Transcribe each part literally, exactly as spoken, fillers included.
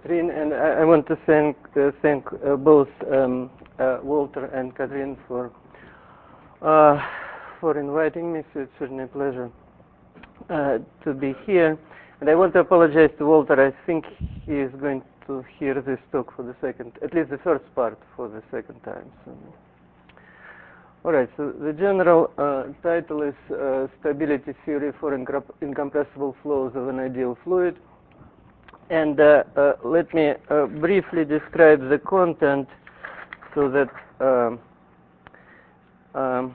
Catherine, and I, I want to thank uh, thank uh, both um, uh, Walter and Catherine for uh, for inviting me. So it's certainly a pleasure uh, to be here. And I want to apologize to Walter. I think he is going to hear this talk for the second, at least the first part, for the second time. So. All right. So the general uh, title is uh, Stability Theory for Incompressible Flows of an Ideal Fluid. And uh, uh, let me uh, briefly describe the content so that um, um,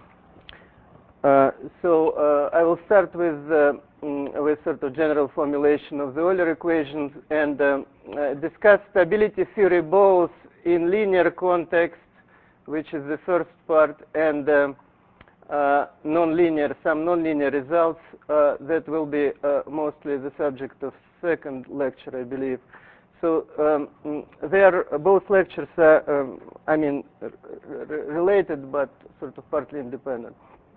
uh, so uh, I will start with uh, mm, with sort of general formulation of the Euler equations and um, uh, discuss stability theory both in linear context, which is the first part, and um, uh, nonlinear, some nonlinear results uh, that will be uh, mostly the subject of second lecture, I believe. So um, they are both lectures are, um, I mean, related but sort of partly independent.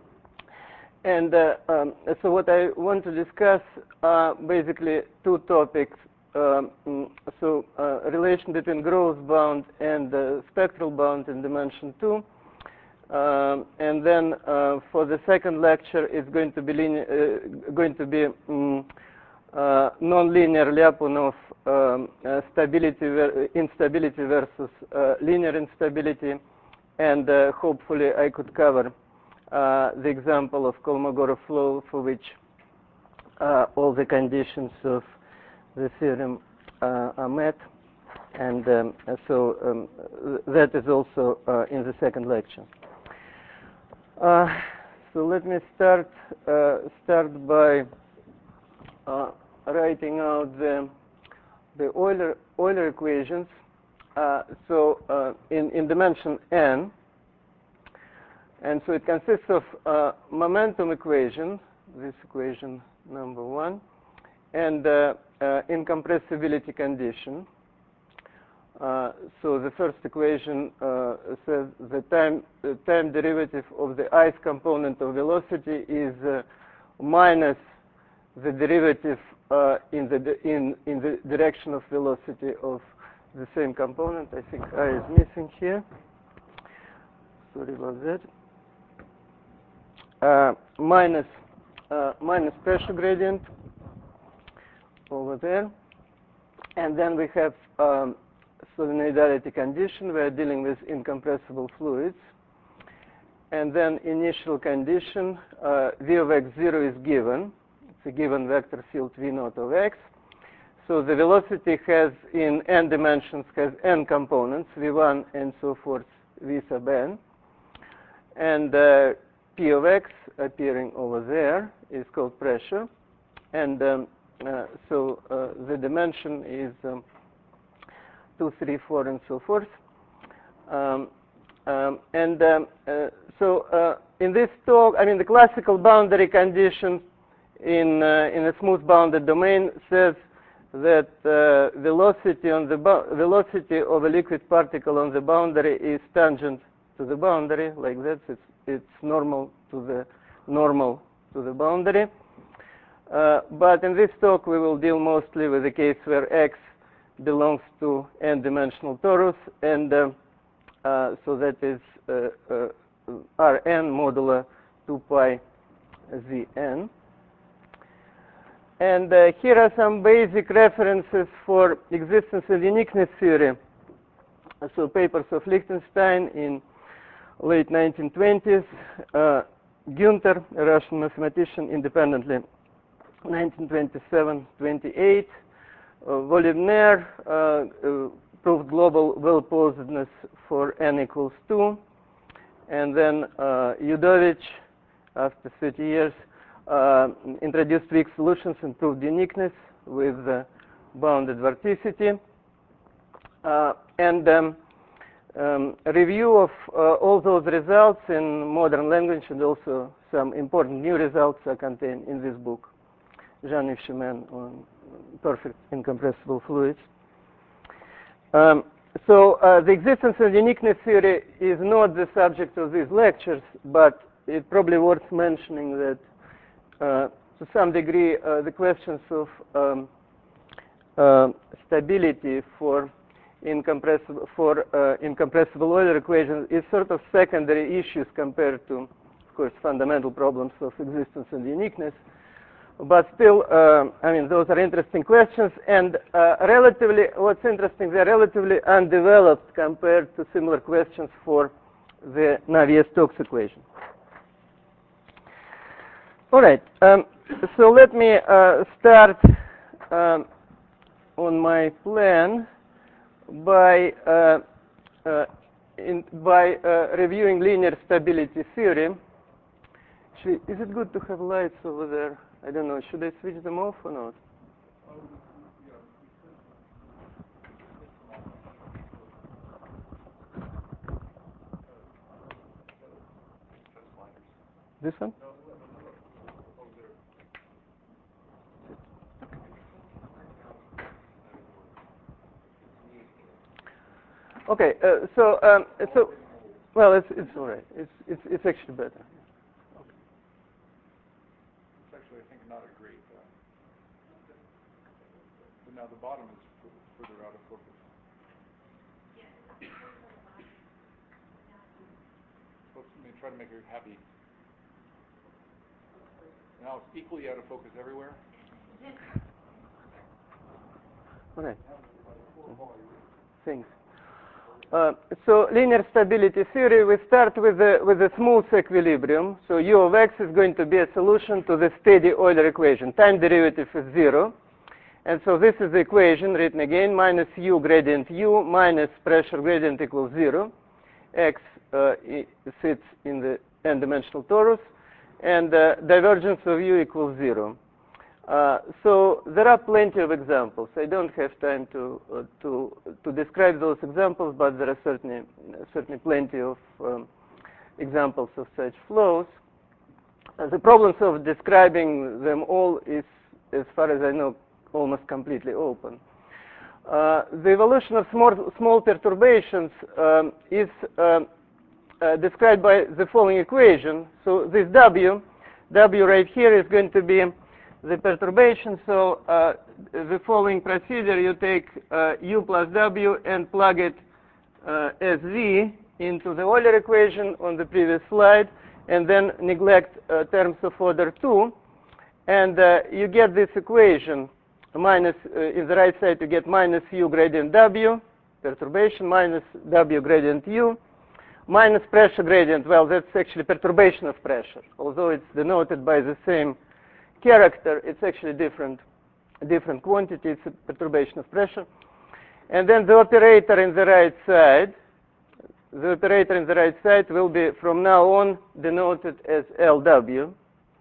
And uh, um, so what I want to discuss are basically two topics. Um, so uh, relation between growth bound and uh, spectral bound in dimension two. Um, and then uh, for the second lecture, it's going to be uh, going to be um, uh, nonlinear Lyapunov um, uh, stability ver instability versus uh, linear instability, and uh, hopefully I could cover uh, the example of Kolmogorov flow for which uh, all the conditions of the theorem uh, are met, and um, so um, that is also uh, in the second lecture. Uh, so let me start uh, start by uh, writing out the the Euler Euler equations. Uh, so uh, in in dimension n, and so it consists of uh, momentum equation, this equation number one, and uh, uh, incompressibility condition. Uh, so the first equation uh, says the time the time derivative of the ith component of velocity is uh, minus the derivative uh, in the in in the direction of velocity of the same component. I think I is missing here. Sorry about that. Uh, minus uh, minus pressure gradient over there, and then we have um, solenoidality condition. We are dealing with incompressible fluids, and then initial condition uh, v of x zero is given. It's a given vector field v naught of x. So the velocity has in n dimensions has n components, v one and so forth, v sub n, and uh, p of x appearing over there is called pressure, and um, uh, so uh, the dimension is um, two, three, four, and so forth. Um, um, and um, uh, so uh, in this talk, I mean, the classical boundary condition in uh, in a smooth bounded domain says that uh, velocity on the velocity of a liquid particle on the boundary is tangent to the boundary, like that. It's it's normal to the normal to the boundary. Uh, but in this talk, we will deal mostly with the case where x belongs to n-dimensional torus, and uh, uh, so that is uh, uh, Rn modulo two pi Zn. And uh, here are some basic references for existence and uniqueness theory. So papers of Lichtenstein in late nineteen twenties, uh, Günther, a Russian mathematician, independently, nineteen twenty-seven twenty-eight. Uh, Volibner uh, uh, proved global well-posedness for n equals two, and then uh, Yudovich, after thirty years, uh, introduced weak solutions and proved uniqueness with uh, bounded vorticity. Uh, and um, um, a review of uh, all those results in modern language, and also some important new results are contained in this book, Jean-Yves Chemin on perfect incompressible fluids. Um, so uh, the existence and uniqueness theory is not the subject of these lectures, but it's probably worth mentioning that uh, to some degree uh, the questions of um, uh, stability for incompressible for uh, incompressible Euler equations is sort of secondary issues compared to, of course, fundamental problems of existence and uniqueness. But still, uh, I mean, those are interesting questions, and uh, relatively, what's interesting, they're relatively undeveloped compared to similar questions for the Navier-Stokes equation. All right, um, so let me uh, start um, on my plan by uh, uh, in, by uh, reviewing linear stability theory. Actually, is it good to have lights over there? I don't know. Should I switch them off or not? This one? Okay. Uh, so, um, so, well, it's it's all right. It's it's it's actually better. Okay. It's actually, I think, not a great. Uh, but now the bottom is further out of focus. Supposed to try to make her happy. Now it's equally out of focus everywhere. All right. Thanks. Uh, so linear stability theory, we start with a, with a smooth equilibrium. So u of x is going to be a solution to the steady Euler equation. Time derivative is zero. And so this is the equation written again, minus u gradient u minus pressure gradient equals zero. X uh, sits in the n-dimensional torus, and uh, divergence of u equals zero. Uh, so there are plenty of examples. I don't have time to uh, to to describe those examples, but there are certainly certainly plenty of um, examples of such flows. Uh, the problems of describing them all is, as far as I know, almost completely open. Uh, the evolution of small small perturbations um, is um, uh, described by the following equation. So this w, w right here is going to be the perturbation. So uh, the following procedure, you take uh, u plus w and plug it uh, as v into the Euler equation on the previous slide, and then neglect uh, terms of order two, and uh, you get this equation. Minus, uh, in the right side, you get minus u gradient w, perturbation, minus w gradient u, minus pressure gradient. Well, that's actually perturbation of pressure. Although it's denoted by the same character, it's actually different, different quantity. It's a perturbation of pressure. And then the operator in the right side, the operator in the right side will be from now on denoted as L W.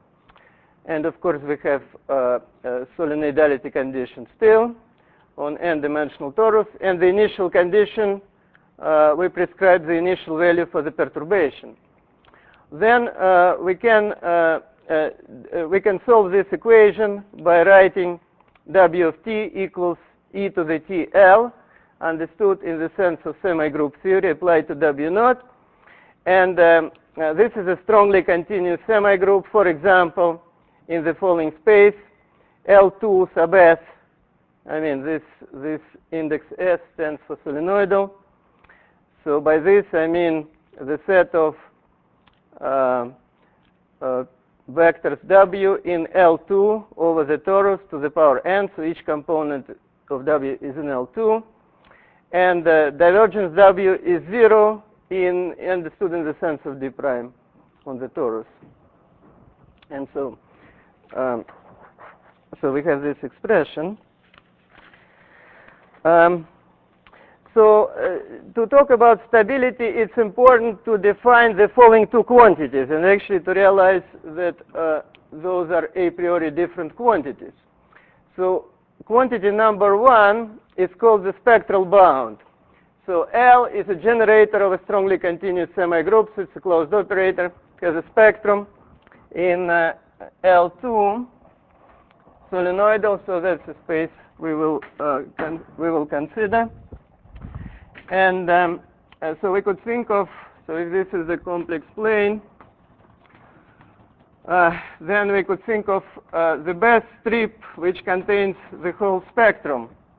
And of course, we have uh, uh, solenoidality condition still on n-dimensional torus. And the initial condition, uh, we prescribe the initial value for the perturbation. Then uh, we can uh, uh, we can solve this equation by writing W of t equals e to the t L, understood in the sense of semi-group theory applied to W naught. And um, uh, this is a strongly continuous semi-group. For example, in the following space, L two sub S, I mean, this, this index S stands for solenoidal. So by this, I mean the set of uh, uh, vectors W in L two over the torus to the power n. So each component of W is in L two. And uh, divergence W is zero, in understood in the sense of d prime on the torus. And so Um, so we have this expression. Um, so uh, to talk about stability, it's important to define the following two quantities, and actually to realize that uh, those are a priori different quantities. So quantity number one is called the spectral bound. So L is a generator of a strongly continuous semi-group, so it's a closed operator, has a spectrum in uh, L two, solenoidal, so that's a space we will uh, we will consider. And um, uh, so we could think of, so if this is a complex plane, uh, then we could think of uh, the best strip which contains the whole spectrum.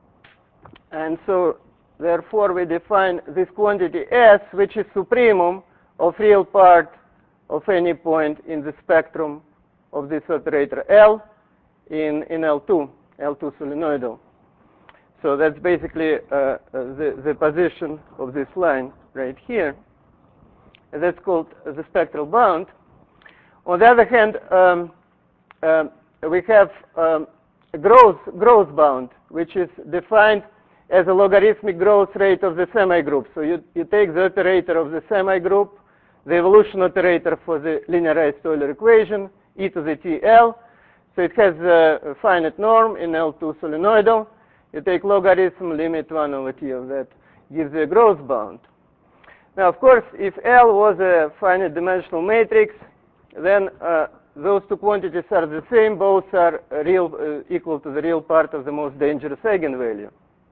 And so, therefore, we define this quantity S, which is supremum of real part of any point in the spectrum of this operator L in, in L two, L two solenoidal. So that's basically uh, the, the position of this line right here. And that's called the spectral bound. On the other hand, um, uh, we have um, a growth, growth bound, which is defined as a logarithmic growth rate of the semigroup. So you, you take the operator of the semigroup, the evolution operator for the linearized Euler equation, e to the t L. So it has a finite norm in L two solenoidal. You take logarithm, limit one over t of that, gives you a growth bound. Now, of course, if L was a finite dimensional matrix, then uh, those two quantities are the same. Both are real, uh, equal to the real part of the most dangerous eigenvalue.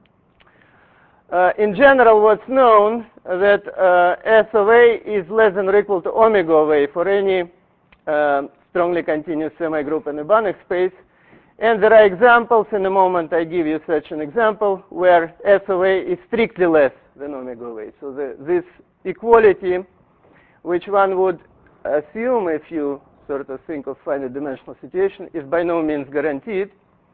Uh, in general, what's known that uh, S of A is less than or equal to omega of A for any uh, strongly continuous semigroup in the Banach space. And there are examples. In a moment, I give you such an example where S of A is strictly less than omega of A. So the, this equality, which one would assume if you sort of think of finite dimensional situation, is by no means guaranteed.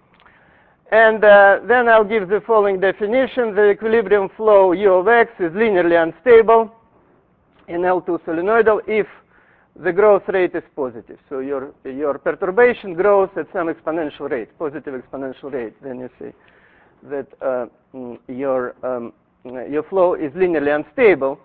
And uh, then I'll give the following definition. The equilibrium flow U of X is linearly unstable in L two solenoidal if the growth rate is positive. So your, your perturbation grows at some exponential rate, positive exponential rate. Then you see that uh, your, um, your flow is linearly unstable.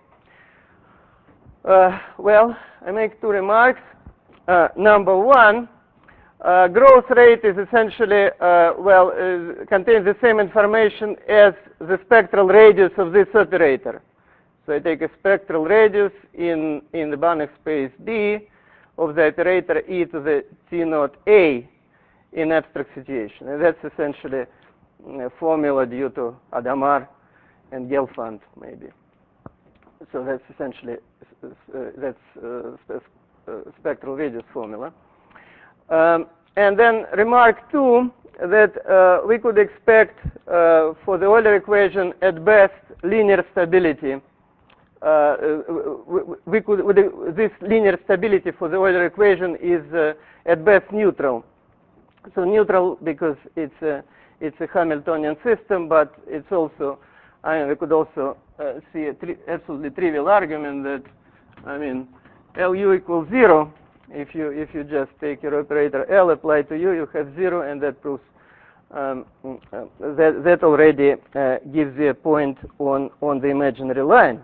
Uh, well, I make two remarks. Uh, number one, uh, growth rate is essentially, uh, well, uh, contains the same information as the spectral radius of this operator. So I take a spectral radius in, in the Banach space B of the operator e to the t naught A in abstract situation. And that's essentially a formula due to Adamar and Gelfand, maybe. So that's essentially, uh, that's uh, sp uh, spectral radius formula. Um, and then remark two, that uh, we could expect uh, for the Euler equation at best linear stability. Uh, we, we could, this linear stability for the Euler equation is uh, at best neutral. So neutral because it's a, it's a Hamiltonian system, but it's also, I mean, we could also uh, see a tri absolutely trivial argument that, I mean, L U equals zero. If you if you just take your operator L, apply to U, you have zero, and that proves um, uh, that that already uh, gives you a point on on the imaginary line.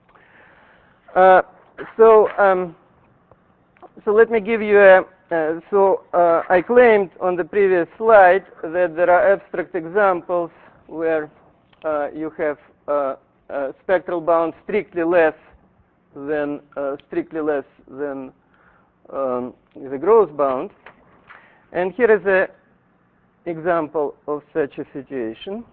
Uh, so, um, so let me give you a, uh, so uh, I claimed on the previous slide that there are abstract examples where uh, you have uh, uh, spectral bound strictly less than, uh, strictly less than um, the growth bound. And here is an example of such a situation.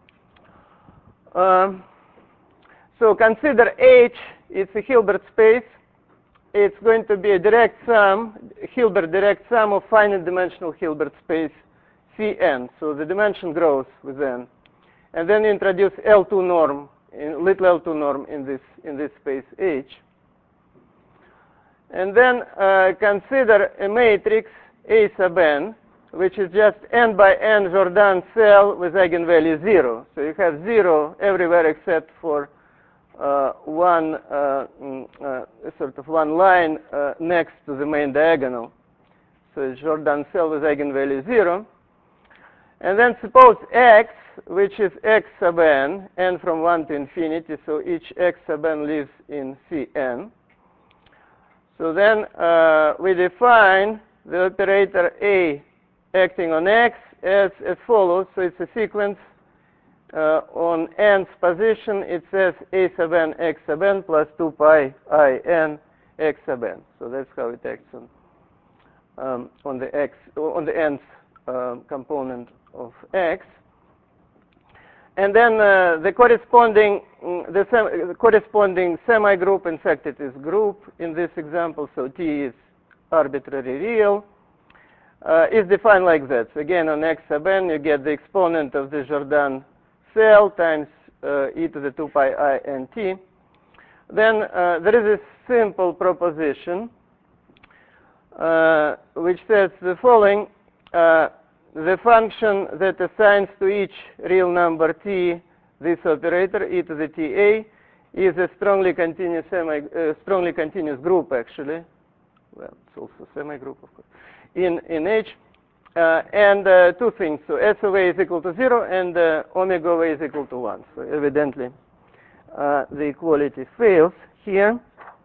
Um, so consider H. It's a Hilbert space. It's going to be a direct sum, Hilbert direct sum of finite dimensional Hilbert space Cn. So the dimension grows with n. And then introduce L two norm, in, little L two norm in this, in this space H. And then uh, consider a matrix A sub n, which is just n by n Jordan cell with eigenvalue zero. So you have zero everywhere except for Uh, one uh, uh, sort of one line uh, next to the main diagonal. So it's Jordan cell with eigenvalue zero. And then suppose x, which is x sub n, n from one to infinity, so each x sub n lives in Cn. So then uh, we define the operator A acting on x as, as follows. So it's a sequence. Uh, on n's position, it says a sub n x sub n plus two pi I n x sub n. So that's how it acts on um, on the x on the n's uh, component of x. And then uh, the corresponding the, sem the corresponding semi-group, in fact, it is group in this example. So T is arbitrary real. Uh, is defined like that. So again, on x sub n, you get the exponent of the Jordan L times uh, e to the two pi I n t. Then uh, there is a simple proposition uh, which says the following. Uh, the function that assigns to each real number t this operator, e to the ta, is a strongly continuous semi, uh, strongly continuous group, actually. Well, it's also semi-group, of course, in, in H. Uh, and uh, two things. So S of A is equal to zero, and uh, omega of A is equal to one. So evidently, uh, the equality fails here.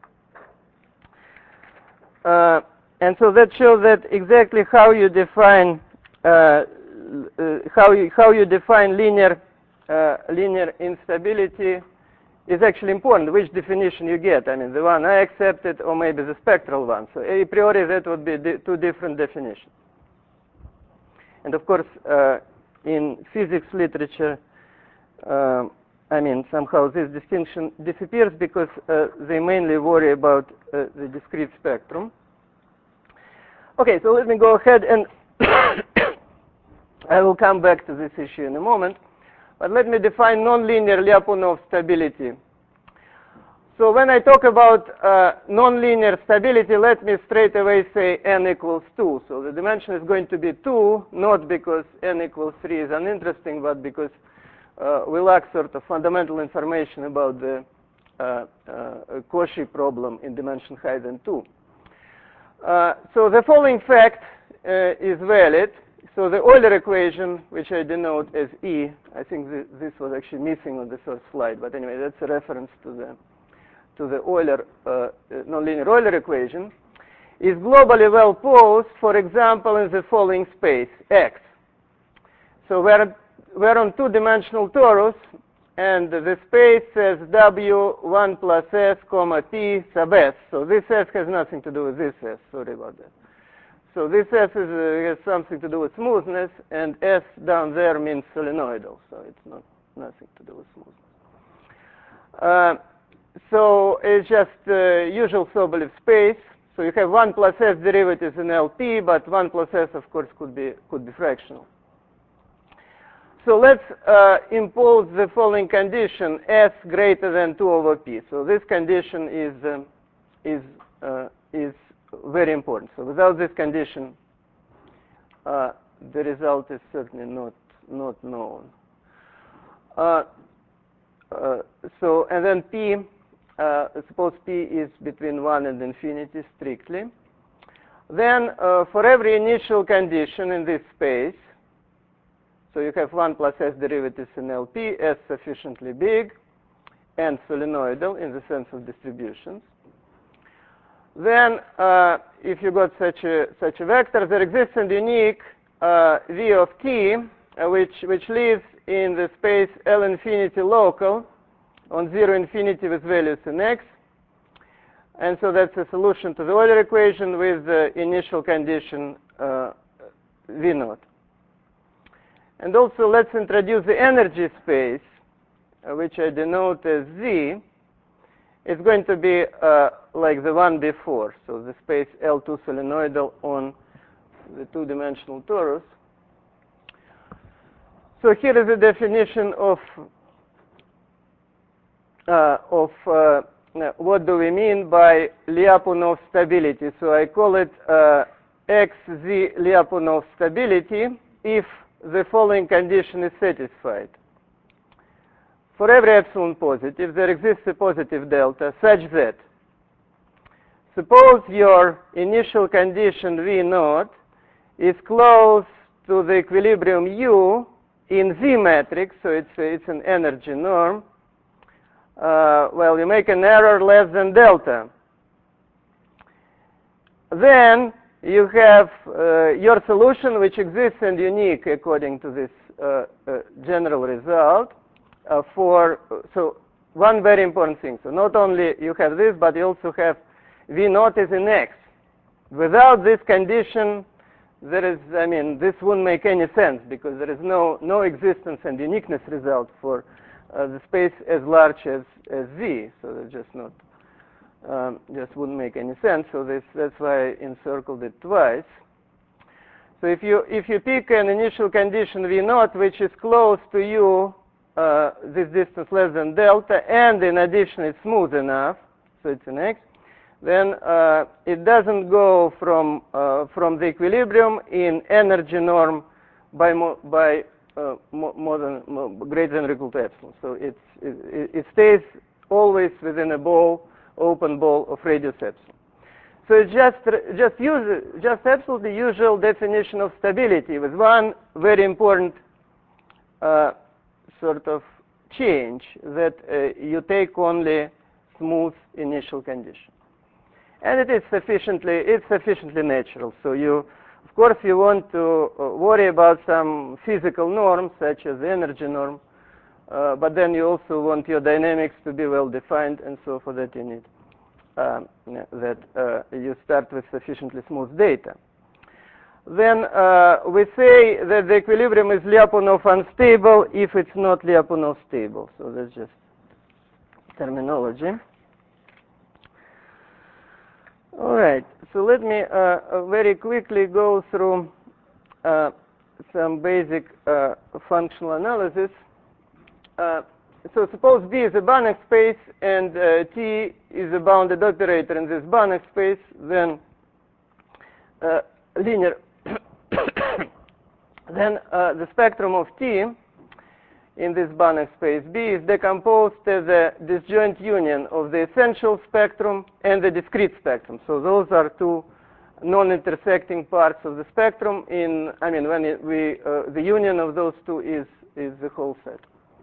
Uh, and so that shows that exactly how you define uh, uh, how you how you define linear uh, linear instability is actually important. Which definition you get? I mean, the one I accepted, or maybe the spectral one. So a priori, that would be di two different definitions. And of course, uh, in physics literature, uh, I mean, somehow this distinction disappears because uh, they mainly worry about uh, the discrete spectrum. Okay, so let me go ahead and I will come back to this issue in a moment. But let me define nonlinear Lyapunov stability. So when I talk about uh, nonlinear stability, let me straight away say n equals two. So the dimension is going to be two, not because n equals three is uninteresting, but because uh, we lack sort of fundamental information about the uh, uh, Cauchy problem in dimension higher than two. Uh, so the following fact uh, is valid. So the Euler equation, which I denote as E, I think th this was actually missing on the first slide, but anyway, that's a reference to the to the Euler uh, nonlinear Euler equation, is globally well posed, for example, in the following space X. So we're we're on two-dimensional torus, and the space says W one plus S comma P sub S. So this S has nothing to do with this S. Sorry about that. So this S is, uh, has something to do with smoothness, and S down there means solenoidal, so it's not nothing to do with smoothness. Uh, so it's just uh, usual Sobolev space. So you have one plus S derivatives in L P, but one plus S, of course, could be could be fractional. So let's uh, impose the following condition: S greater than two over P. So this condition is um, is uh, is very important. So without this condition, uh, the result is certainly not not known. Uh, uh, so and then P, uh, suppose P is between one and infinity strictly. Then uh, for every initial condition in this space, so you have one plus S derivatives in L P, S sufficiently big, and solenoidal in the sense of distributions. Then, uh, if you got such a such a vector, there exists a unique uh, V of t, uh, which which lives in the space L infinity local on zero infinity with values in X, and so that's a solution to the Euler equation with the initial condition uh, V naught. And also, let's introduce the energy space, uh, which I denote as Z. It's going to be uh, like the one before, so the space L two solenoidal on the two-dimensional torus. So here is a definition of uh, of uh, what do we mean by Lyapunov stability. So I call it uh, X Z Lyapunov stability if the following condition is satisfied. For every epsilon positive, there exists a positive delta such that, suppose your initial condition V naught is close to the equilibrium U in Z matrix, so it's, it's an energy norm. Uh, well, you make an error less than delta. Then you have uh, your solution, which exists and unique according to this uh, uh, general result. Uh, for so one very important thing. So not only you have this, but you also have V naught is in X. Without this condition, there is, I mean, this wouldn't make any sense because there is no no existence and uniqueness result for uh, the space as large as as Z. So that's just not um, just wouldn't make any sense. So this that's why I encircled it twice. So if you if you pick an initial condition V naught which is close to U uh, this distance less than delta, and in addition it's smooth enough, so it's an X, then uh, it doesn't go from uh, from the equilibrium in energy norm by mo by uh, mo more than more, greater than or equal to epsilon. So it's it, it stays always within a ball, open ball of radius epsilon. So it's just just use just absolutely usual definition of stability with one very important uh, sort of change, that uh, you take only smooth initial condition, and it is sufficiently it's sufficiently natural. So you, of course, you want to uh, worry about some physical norms such as the energy norm, uh, but then you also want your dynamics to be well defined, and so for that you need uh, that uh, you start with sufficiently smooth data. Then uh, we say that the equilibrium is Lyapunov unstable if it's not Lyapunov stable. So that's just terminology. All right. So let me uh, very quickly go through uh, some basic uh, functional analysis. Uh, so suppose B is a Banach space and uh, T is a bounded operator in this Banach space, then uh, linear then uh, the spectrum of T in this Banach space B is decomposed as a disjoint union of the essential spectrum and the discrete spectrum. So those are two non-intersecting parts of the spectrum. In I mean, when it, we uh, the union of those two is is the whole set.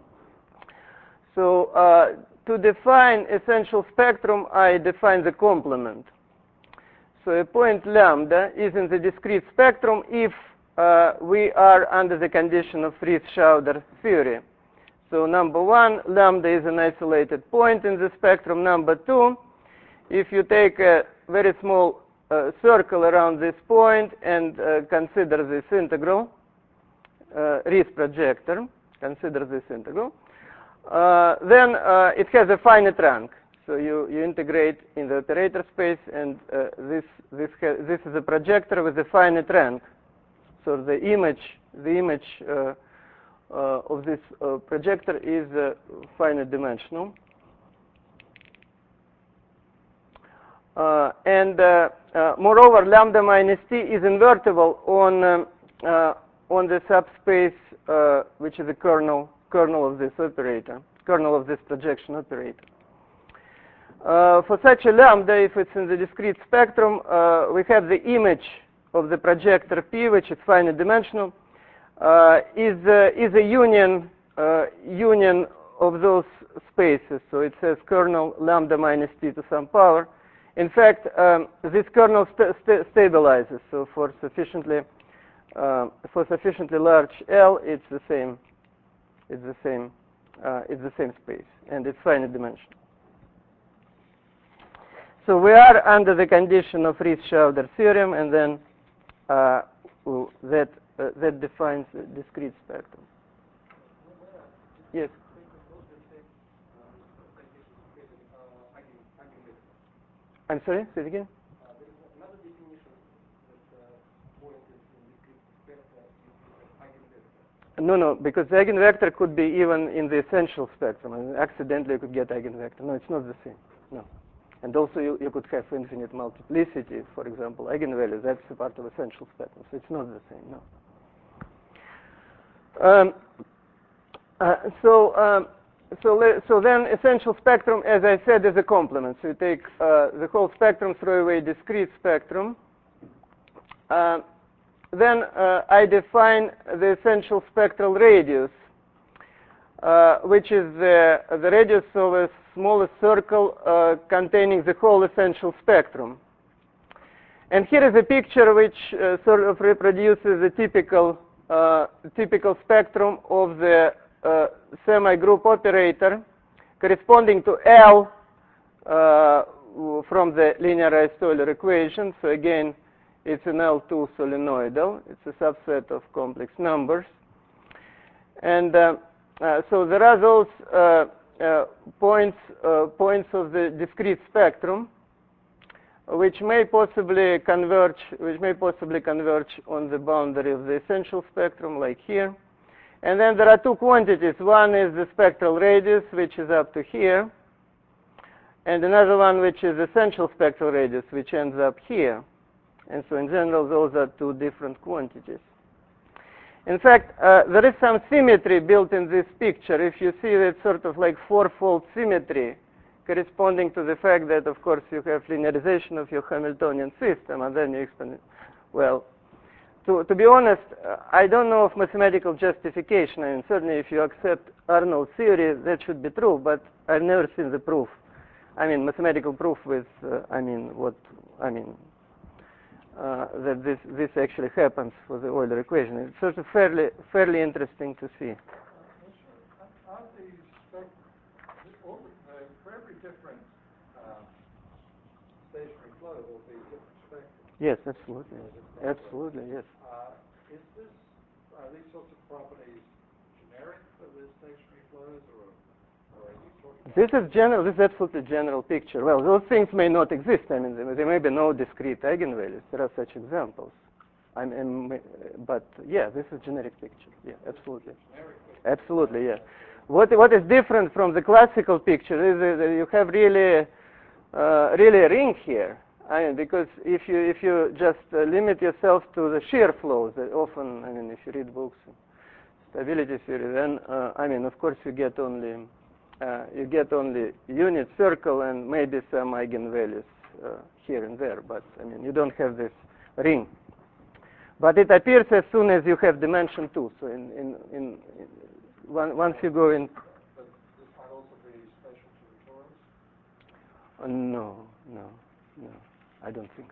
So uh, to define essential spectrum, I define the complement. So a point lambda is in the discrete spectrum if uh, we are under the condition of Ries-Schauder theory. So number one, lambda is an isolated point in the spectrum. Number two, if you take a very small uh, circle around this point and uh, consider this integral, uh, Ries projector, consider this integral, uh, then uh, it has a finite rank. So you, you integrate in the operator space, and uh, this this this is a projector with a finite rank. So the image the image uh, uh, of this uh, projector is uh, finite dimensional, uh, and uh, uh, moreover, lambda minus t is invertible on um, uh, on the subspace uh, which is the kernel kernel of this operator, kernel of this projection operator. Uh, for such a lambda, if it's in the discrete spectrum, uh, we have the image of the projector P, which is finite dimensional, uh, is uh, is a union uh, union of those spaces. So it says kernel lambda minus t to some power. In fact, um, this kernel st st stabilizes. So for sufficiently uh, for sufficiently large L, it's the same. It's the same. Uh, it's the same space, and it's finite dimensional. So we are under the condition of Ries-Schauder theorem, and then uh, that uh, that defines the discrete spectrum. Yes. I'm sorry. Say it again. No, no, because the eigenvector could be even in the essential spectrum, and accidentally you could get eigenvector. No, it's not the same. No. And also you, you could have infinite multiplicity, for example, eigenvalues. That's a part of essential spectrum, so it's not the same, no. Um, uh, so, um, so, so then essential spectrum, as I said, is a complement. So you take uh, the whole spectrum, throw away discrete spectrum. Uh, then uh, I define the essential spectral radius, uh, which is the, the radius of a smallest circle uh, containing the whole essential spectrum. And here is a picture which uh, sort of reproduces the typical uh, typical spectrum of the uh, semi-group operator corresponding to L uh, from the linearized Euler equation. So again, it's an L two solenoidal. It's a subset of complex numbers. And uh, uh, so there are those uh, Uh, points uh, points of the discrete spectrum, which may possibly converge, which may possibly converge on the boundary of the essential spectrum, like here. And then there are two quantities. One is the spectral radius, which is up to here, and another one which is essential spectral radius, which ends up here. And so in general, those are two different quantities. In fact, uh, there is some symmetry built in this picture. If you see that sort of like fourfold symmetry corresponding to the fact that, of course, you have linearization of your Hamiltonian system, and then you expand. Well, to, to be honest, uh, I don't know of mathematical justification. I mean, certainly if you accept Arnold's theory, that should be true, but I've never seen the proof. I mean, mathematical proof with, uh, I mean, what, I mean, uh, that this, this actually happens for the Euler equation. It's sort of fairly, fairly interesting to see. On the spec, for every different uh, stationary flow, there will be different spectra. Yes, absolutely. Absolutely, yes. Uh, is this, are these sorts of properties generic for the stationary flows, or, or are you talking about? This is general, this is absolutely general picture. Well, those things may not exist. I mean, there may be no discrete eigenvalues. There are such examples. I mean, but yeah, this is generic picture. Yeah, absolutely. Absolutely, yeah. What what is different from the classical picture is that you have really, uh, really a ring here. I mean, because if you if you just uh, limit yourself to the shear flows, uh, often, I mean, if you read books, stability theory, then uh, I mean, of course, you get only uh, you get only unit circle and maybe some eigenvalues uh, here and there, but I mean, you don't have this ring. But it appears as soon as you have dimension two. So in in, in, in one, once you go in. But this might also be special to the torus? Uh, no, no, no. I don't think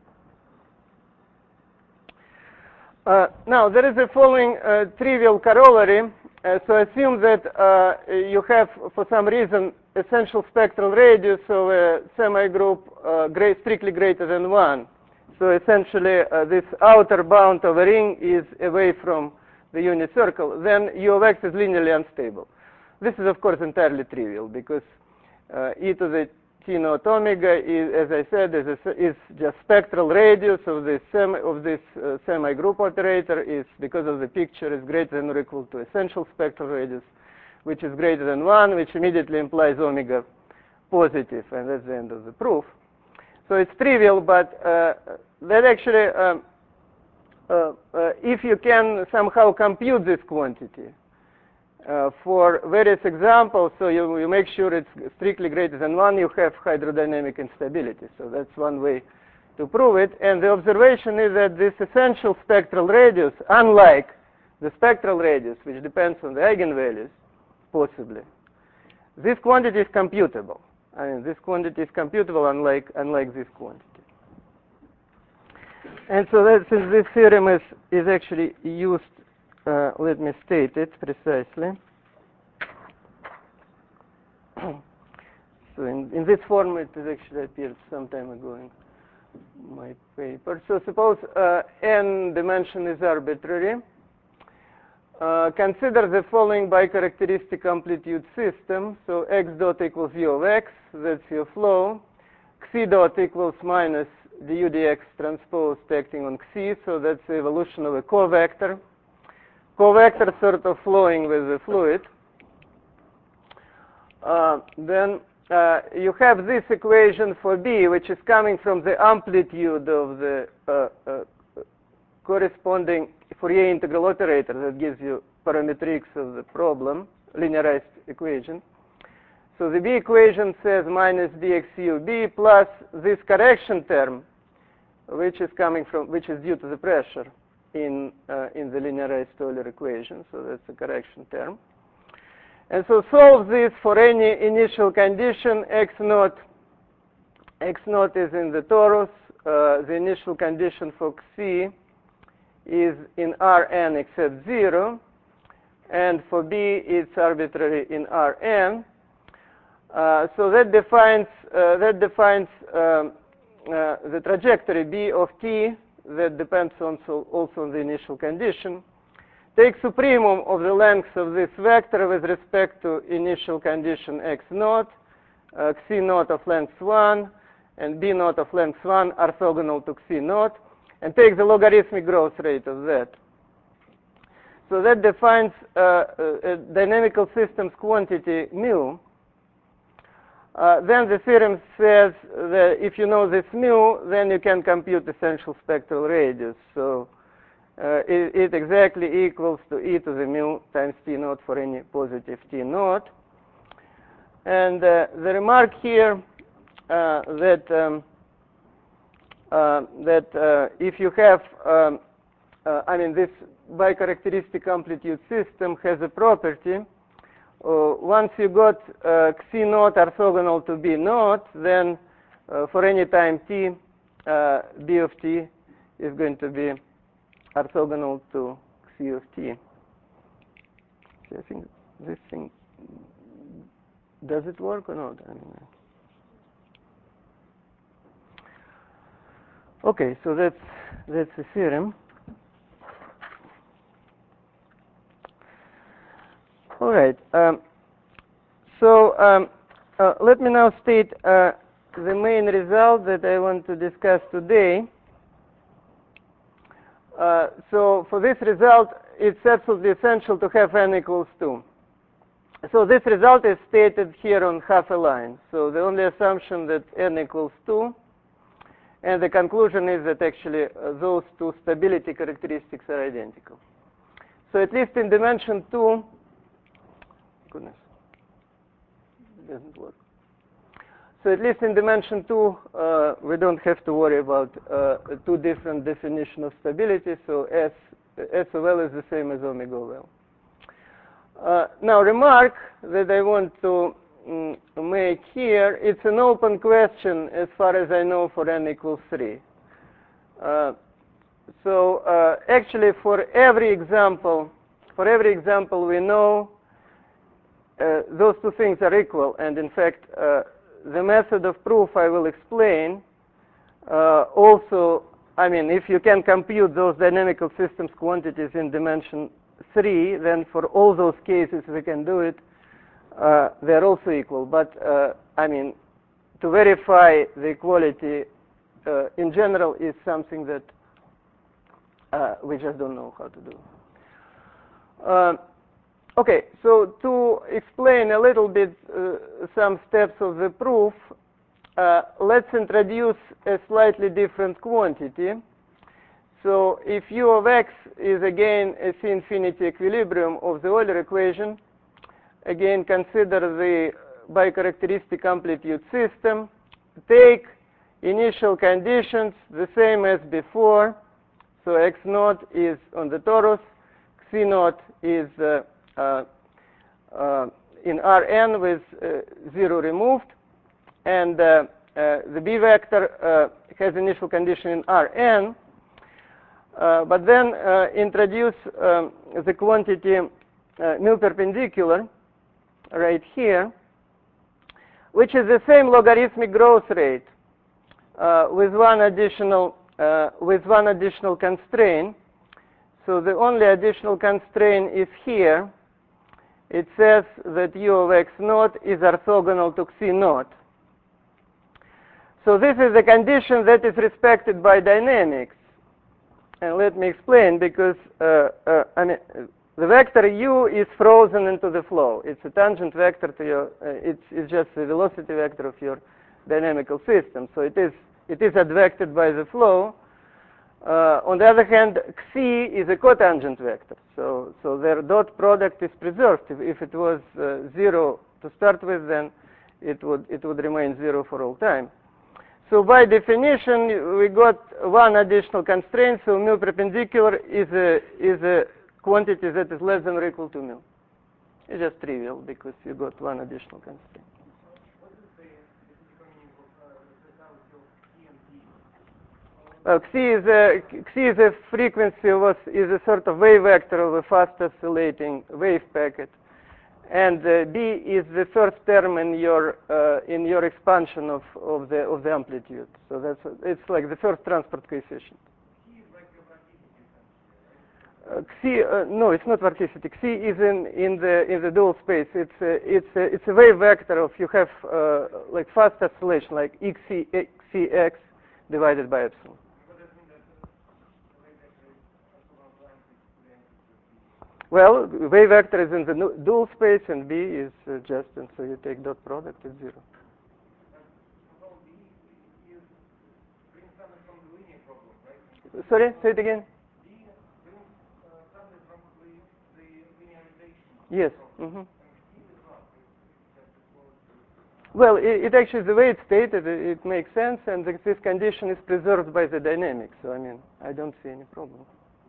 so. Uh, now, there is a following uh, trivial corollary. Uh, so assume that uh, you have, for some reason, essential spectral radius of a semigroup uh, great, strictly greater than one. So essentially, uh, this outer bound of a ring is away from the unit circle. Then U of x is linearly unstable. This is, of course, entirely trivial, because uh, e to the T naught omega is, as I said, is, a, is just spectral radius of this semi, of this uh, semi-group operator. Is because of the picture is greater than or equal to essential spectral radius, which is greater than one, which immediately implies omega positive, and that's the end of the proof. So it's trivial, but uh, that actually, um, uh, uh, if you can somehow compute this quantity, Uh, for various examples, so you, you make sure it's strictly greater than one, you have hydrodynamic instability. So that's one way to prove it. And the observation is that this essential spectral radius, unlike the spectral radius, which depends on the eigenvalues, possibly, this quantity is computable. I mean, this quantity is computable unlike, unlike this quantity. And so that, since this theorem is, is actually used, Uh, let me state it precisely. So in, in this form, it has actually appeared some time ago in my paper. So suppose uh, n dimension is arbitrary. Uh, consider the following bicharacteristic amplitude system. So x dot equals u of x, that's your flow. Xi dot equals minus du dx transposed acting on xi, so that's the evolution of a covector. Covector sort of flowing with the fluid. Uh, then uh, you have this equation for B, which is coming from the amplitude of the uh, uh, corresponding Fourier integral operator that gives you parametrics of the problem, linearized equation. So the B equation says minus dxu B plus this correction term, which is coming from, which is due to the pressure in uh, in the linearized Euler equation, so that's a correction term. And so solve this for any initial condition x naught. X naught is in the torus. Uh, the initial condition for Xi is in Rn except zero, and for B it's arbitrary in Rn. Uh, so that defines uh, that defines um, uh, the trajectory B of t. That depends also, also on the initial condition. Take supremum of the length of this vector with respect to initial condition x naught, uh, Xi naught of length one, and B naught of length one orthogonal to Xi naught, and take the logarithmic growth rate of that. so that defines uh, a dynamical systems quantity mu. Uh, then the theorem says that if you know this mu, then you can compute essential spectral radius. So uh, it, it exactly equals to e to the mu times t naught for any positive t naught. And uh, the remark here uh, that um, uh, that uh, if you have, um, uh, I mean, this bicharacteristic amplitude system has a property. Uh, once you got uh, xi naught orthogonal to b naught, then uh, for any time t, uh, b of t is going to be orthogonal to xi of t. So I think this thing, does it work or not? I mean, okay, so that's that's the theorem. All right. Um, so um, uh, let me now state uh, the main result that I want to discuss today. Uh, so for this result, it's absolutely essential to have n equals two. So this result is stated here on half a line. So the only assumption that n equals two, and the conclusion is that actually uh, those two stability characteristics are identical. So at least in dimension two, goodness, it doesn't work. So at least in dimension two, uh, we don't have to worry about uh, two different definitions of stability. So S, S of L is the same as omega of L. Uh, now, remark that I want to mm, make here, it's an open question as far as I know for n equals three. Uh, so uh, actually for every example, for every example we know uh, those two things are equal, and in fact uh, the method of proof I will explain uh, also, I mean, if you can compute those dynamical systems quantities in dimension three, then for all those cases we can do it, uh, they're also equal. But uh, I mean, to verify the equality uh, in general is something that uh, we just don't know how to do. Uh, okay, so to explain a little bit uh, some steps of the proof, uh, let's introduce a slightly different quantity. So if u of x is again a C infinity equilibrium of the Euler equation, again consider the bicharacteristic amplitude system, take initial conditions the same as before. So x naught is on the torus, xi naught is uh, uh, uh, in Rn with uh, zero removed, and uh, uh, the b vector uh, has initial condition in Rn. Uh, but then uh, introduce um, the quantity uh, mu perpendicular right here, which is the same logarithmic growth rate uh, with one additional uh, with one additional constraint. So the only additional constraint is here. It says that u of x naught is orthogonal to xi naught. So this is the condition that is respected by dynamics. And let me explain, because uh, uh, I mean, the vector u is frozen into the flow. It's a tangent vector to your, uh, it's, it's just the velocity vector of your dynamical system. So it is, it is advected by the flow. Uh, on the other hand, xi is a cotangent vector. So, so their dot product is preserved. If, if it was uh, zero to start with, then it would, it would remain zero for all time. So by definition, we got one additional constraint. So mu perpendicular is a is a quantity that is less than or equal to mu. It's just trivial because you got one additional constraint. What is the determining of Uh, xi is a xi is a frequency of is a sort of wave vector of a fast oscillating wave packet, and uh, b is the first term in your uh, in your expansion of, of the of the amplitude. So that's it's like the first transport coefficient. Xi is like your vorticity, right? Uh, xi, uh, no, it's not vorticity. Xi is in in the in the dual space. It's a, it's a, it's a wave vector of you have uh, like fast oscillation like xc xcx divided by epsilon. Well, wave vector is in the nu- dual space, and B is uh, just, and so you take dot product at zero. Well, B is brings something from the linear problem, right? Sorry, say it again. B brings uh, something from the, the linearization. Yes. problem. Mm-hmm. And C is not. It's just as well as Well, it, it actually, the way it's stated, it, it makes sense, and this, this condition is preserved by the dynamics. So, I mean, I don't see any problem.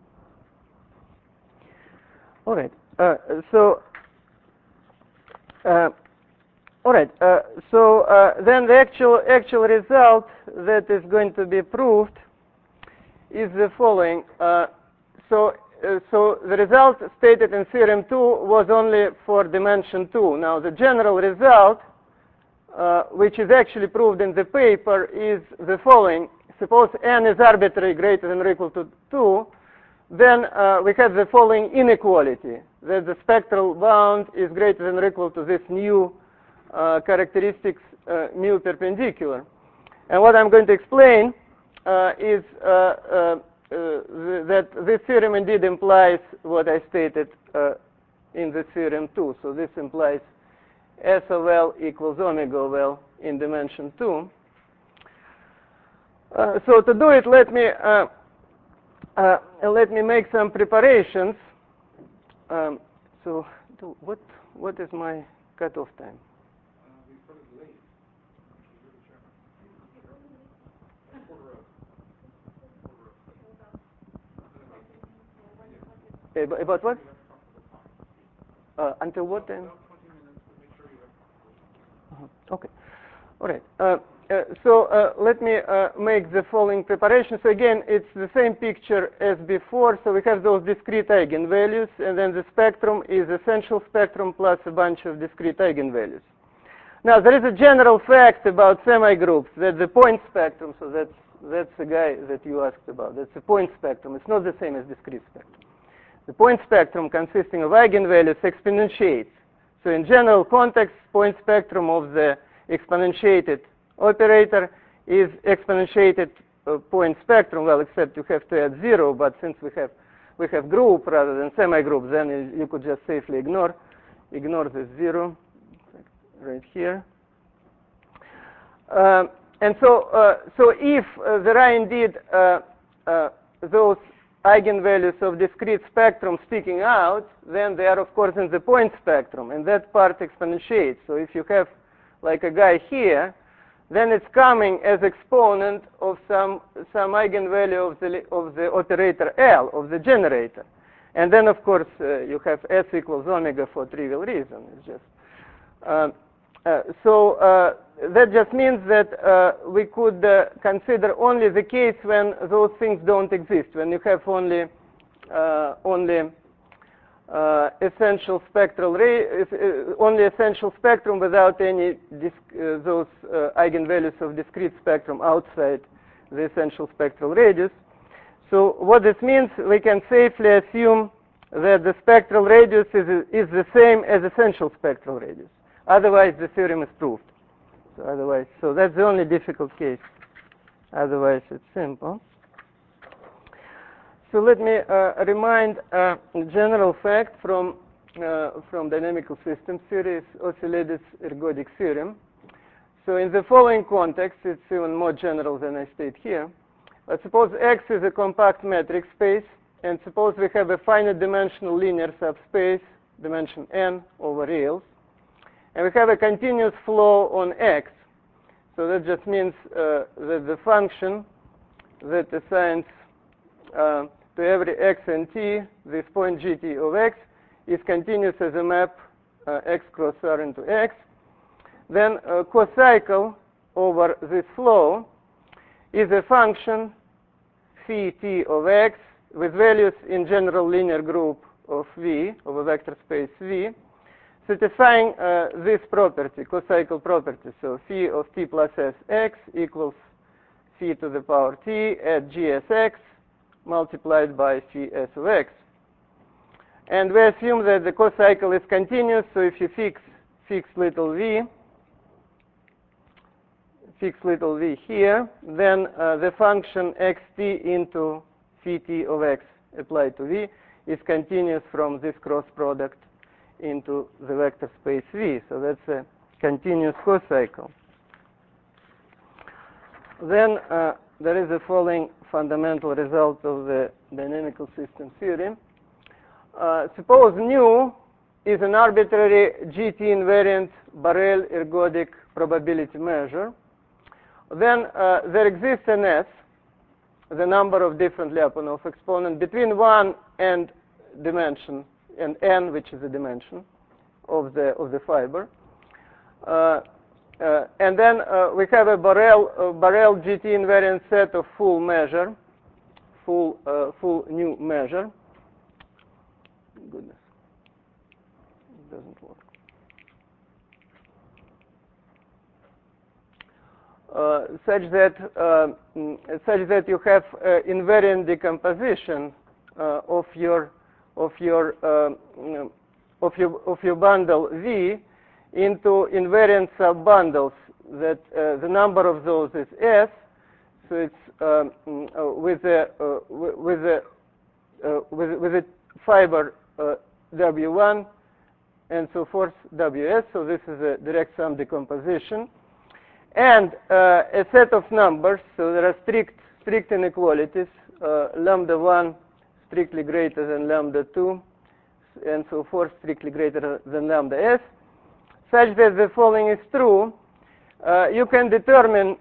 All right. Uh, so, uh, all right. Uh, so uh, then the actual actual result that is going to be proved is the following. Uh, so, uh, so the result stated in theorem two was only for dimension two. Now, the general result, uh, which is actually proved in the paper, is the following. Suppose n is arbitrarily greater than or equal to two. Then uh, we have the following inequality, that the spectral bound is greater than or equal to this new uh, characteristics uh, mu perpendicular. And what I'm going to explain uh, is uh, uh, uh, th that this theorem indeed implies what I stated uh, in the theorem two. So this implies S of L equals omega of L in dimension two. Uh, so to do it, let me uh, Uh, let me make some preparations. Um, so, do, what what is my cutoff time? Uh, we started late. You're the chairman. Quarter of. Quarter of. Uh, about what? Uh, until what time? About twenty minutes, but make sure you have comfortable time. Uh-huh. Okay. All right. Uh, uh, so uh, let me uh, make the following preparation. So again, it's the same picture as before. So we have those discrete eigenvalues, and then the spectrum is essential spectrum plus a bunch of discrete eigenvalues. Now there is a general fact about semigroups that the point spectrum. So that's that's the guy that you asked about. That's the point spectrum. It's not the same as discrete spectrum. The point spectrum consisting of eigenvalues exponentiates. So in general context, point spectrum of the exponentiated operator is exponentiated uh, point spectrum. Well, except you have to add zero, but since we have we have group rather than semi-group, then you, you could just safely ignore ignore the zero right here. Uh, and so uh, so if uh, there are indeed uh, uh, those eigenvalues of discrete spectrum sticking out, then they are of course in the point spectrum, and that part exponentiates. So if you have like a guy here, then it's coming as exponent of some some eigenvalue of the of the operator L, of the generator, and then of course uh, you have S equals omega for trivial reason. It's just uh, uh, so uh, that just means that uh, we could uh, consider only the case when those things don't exist, when you have only uh, only uh, essential spectral ray, uh, only essential spectrum without any disc, uh, those uh, eigenvalues of discrete spectrum outside the essential spectral radius. So what this means, we can safely assume that the spectral radius is is the same as essential spectral radius. Otherwise, the theorem is proved. So otherwise, so that's the only difficult case. Otherwise, it's simple. So let me uh, remind uh, a general fact from uh, from dynamical system theory, Oscillades ergodic theorem. So in the following context, it's even more general than I state here. But suppose X is a compact metric space, and suppose we have a finite dimensional linear subspace, dimension n over reals, and we have a continuous flow on X. So that just means uh, that the function that assigns uh, to every x and t this point gt of x is continuous as a map uh, x cross r into x. Then uh, cocycle over this flow is a function phi t of x with values in general linear group of V, of a vector space V, satisfying uh, this property, cocycle property. So phi of t plus s x equals phi to the power t at gsx multiplied by phi s of x. And we assume that the cocycle is continuous, so if you fix fix little v, fix little v here, then uh, the function xt into phi t of x applied to v is continuous from this cross product into the vector space V. So that's a continuous cocycle. Then uh, there is the following fundamental result of the dynamical system theory. Uh, suppose nu is an arbitrary G T invariant Borel ergodic probability measure. Then uh, there exists an S, the number of different Lyapunov exponents between one and dimension, and n, which is the dimension of the of the fiber. Uh, uh, and then uh, we have a Borel uh, Borel G T invariant set of full measure, full uh, full new measure. Goodness, it doesn't work. Uh, such that uh, mm, such that you have uh, invariant decomposition uh, of your of your uh, mm, of your of your bundle V into invariant subbundles. That uh, the number of those is S. So it's uh, mm, uh, with a uh, with a uh, with with a fiber uh, W one and so forth W S. So this is a direct sum decomposition. And uh, a set of numbers, so there are strict strict inequalities, uh, lambda one strictly greater than lambda two, and so forth strictly greater than lambda s, such that the following is true. Uh, you can determine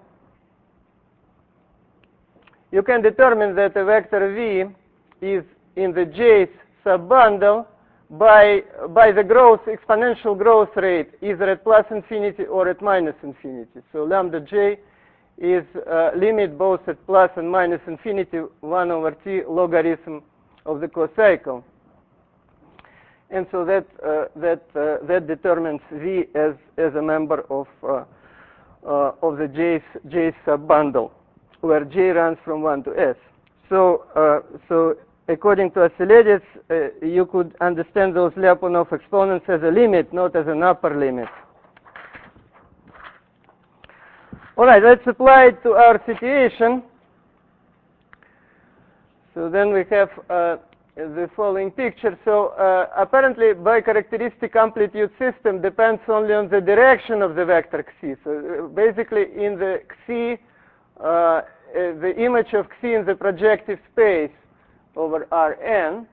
you can determine that a vector V is in the J's subbundle by by the growth exponential growth rate either at plus infinity or at minus infinity. So lambda j is uh, limit both at plus and minus infinity one over t logarithm of the cocycle, and so that uh, that uh, that determines V as as a member of uh, uh, of the J's J's subbundle, where J runs from one to S. So uh, so. According to Archimedes, uh, you could understand those Lyapunov exponents as a limit, not as an upper limit. All right, let's apply it to our situation. So then we have uh, the following picture. So uh, apparently, bicharacteristic amplitude system depends only on the direction of the vector xi. So uh, basically, in the xi, uh, uh, the image of xi in the projective space over Rn,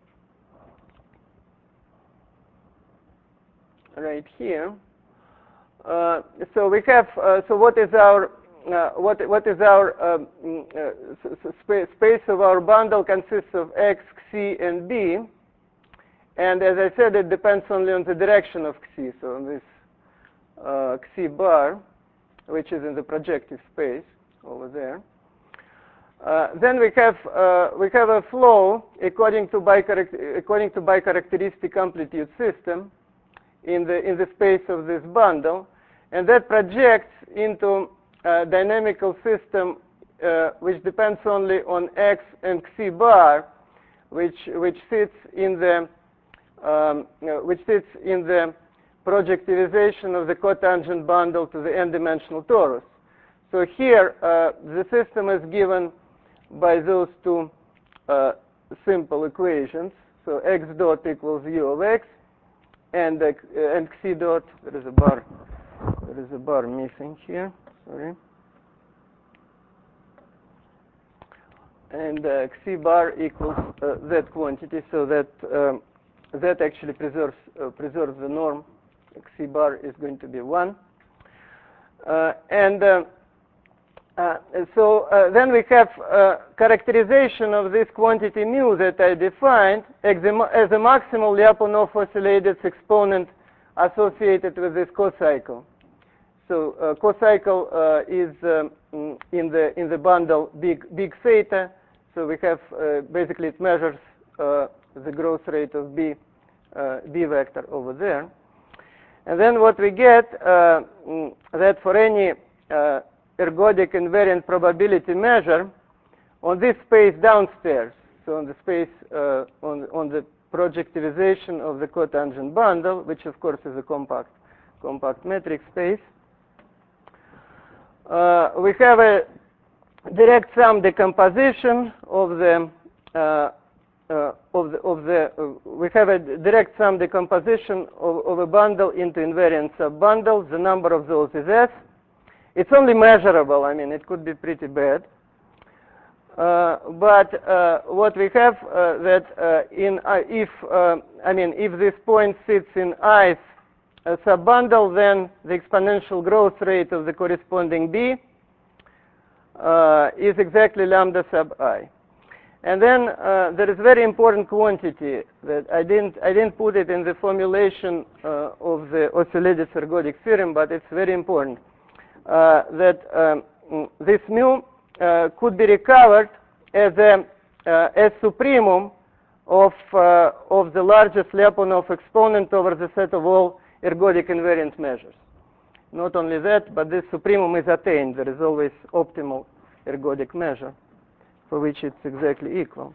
right here. Uh, so we have. Uh, so what is our uh, what what is our um, uh, sp space of our bundle consists of x, xi, and b, and as I said, it depends only on the direction of xi. So on this uh, xi bar, which is in the projective space over there. Uh, then we have uh, we have a flow according to bicharac according to bicharacteristic amplitude system in the in the space of this bundle, and that projects into a dynamical system uh, which depends only on x and xi bar, which which sits in the um, which sits in the projectivization of the cotangent bundle to the n-dimensional torus. So here uh, the system is given by those two uh, simple equations. So x dot equals u of x, and uh, and xi dot, there is a bar, there is a bar missing here. Sorry. And uh, xi bar equals uh, that quantity, so that um, that actually preserves uh, preserves the norm. Xi bar is going to be one, uh, and. Uh, Uh, so uh, then we have uh, characterization of this quantity mu that I defined as a, as a maximal Lyapunov oscillated exponent associated with this cocycle. So uh, cocycle uh, is um, in the in the bundle big big theta. So we have uh, basically it measures uh, the growth rate of b uh, b vector over there, and then what we get uh, that for any uh, ergodic invariant probability measure on this space downstairs, so on the space uh, on on the projectivization of the cotangent bundle, which of course is a compact compact metric space. Uh, we have a direct sum decomposition of the uh, uh, of the, of the uh, we have a direct sum decomposition of, of a bundle into invariant subbundles. The number of those is S. It's only measurable. I mean, it could be pretty bad. Uh, but uh, what we have uh, that uh, in uh, if uh, I mean if this point sits in ith uh, subbundle, then the exponential growth rate of the corresponding B uh, is exactly lambda sub I. And then uh, there is a very important quantity that I didn't I didn't put it in the formulation uh, of the Oscillidis ergodic theorem, but it's very important uh, that um, this mu Uh, could be recovered as a uh, as supremum of uh, of the largest Lyapunov exponent over the set of all ergodic invariant measures. Not only that, but this supremum is attained. There is always optimal ergodic measure for which it's exactly equal.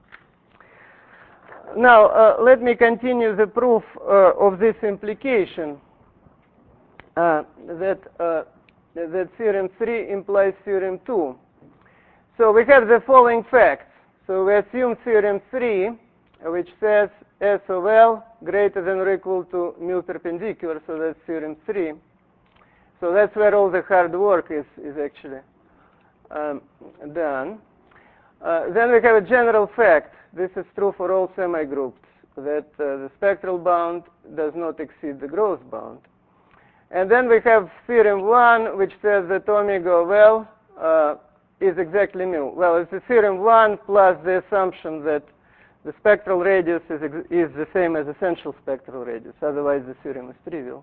Now, uh, let me continue the proof uh, of this implication uh, that uh, that theorem three implies theorem two. So we have the following facts. So we assume theorem three, which says S of L greater than or equal to mu perpendicular. So that's theorem three. So that's where all the hard work is, is actually um, done. Uh, then we have a general fact. This is true for all semigroups, that uh, the spectral bound does not exceed the gross bound. And then we have theorem one, which says that omega of L uh, is exactly mu. Well, it's the theorem one plus the assumption that the spectral radius is, is the same as essential spectral radius. Otherwise, the theorem is trivial.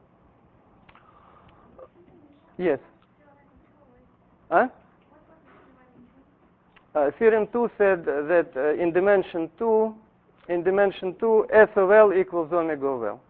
Yes? Huh? Uh, theorem two said that uh, in dimension two, in dimension two, S of L equals omega of L.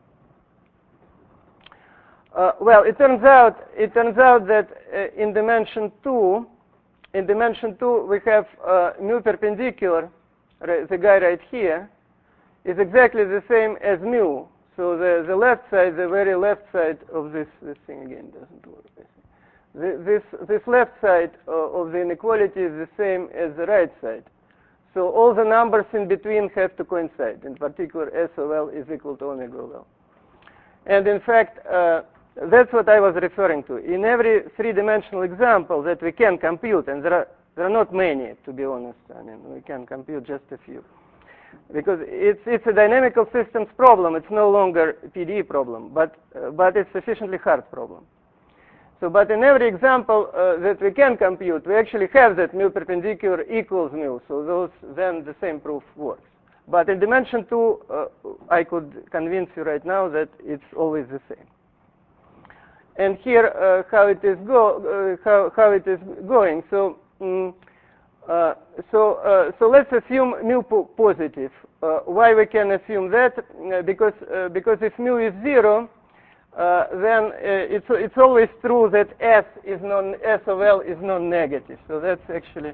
Uh, well, it turns out it turns out that uh, in dimension two, in dimension two we have uh, mu perpendicular, right, the guy right here, is exactly the same as mu. So the the left side, the very left side of this this thing again doesn't work. The, this this left side uh, of the inequality is the same as the right side. So all the numbers in between have to coincide. In particular, S of L is equal to omega of L. And in fact, uh, that's what I was referring to. In every three-dimensional example that we can compute, and there are there are not many, to be honest. I mean, we can compute just a few, because it's it's a dynamical systems problem. It's no longer a P D E problem, but uh, but it's sufficiently hard problem. So, but in every example uh, that we can compute, we actually have that mu perpendicular equals mu. So those then the same proof works. But in dimension two, uh, I could convince you right now that it's always the same. And here, uh, how it is go, uh, how how it is going. So, um, uh, so uh, so let's assume mu po positive. Uh, why we can assume that? Uh, because uh, because if mu is zero, uh, then uh, it's it's always true that S is non S of L is non-negative. So that's actually.